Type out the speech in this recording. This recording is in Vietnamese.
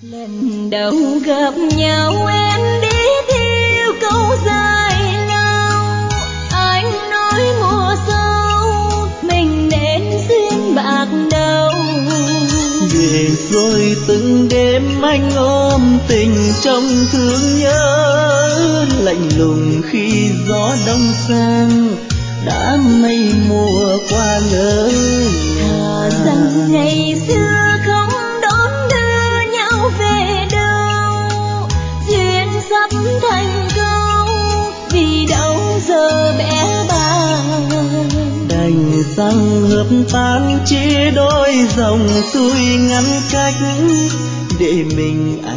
Lần đầu gặp nhau em đi theo câu dài lao, anh nói mùa sau mình nên duyên bạc đầu. Để rồi từng đêm anh ôm tình trong thương nhớ, lạnh lùng khi gió đông sang đã mây mùa qua ngỡ Thà rằng ngày xưa không đón đưa nhau về đâu, duyên sắp thành câu vì đâu giờ bé bàng. đành rằng hợp tan chia đôi dòng suối ngăn cách, để mình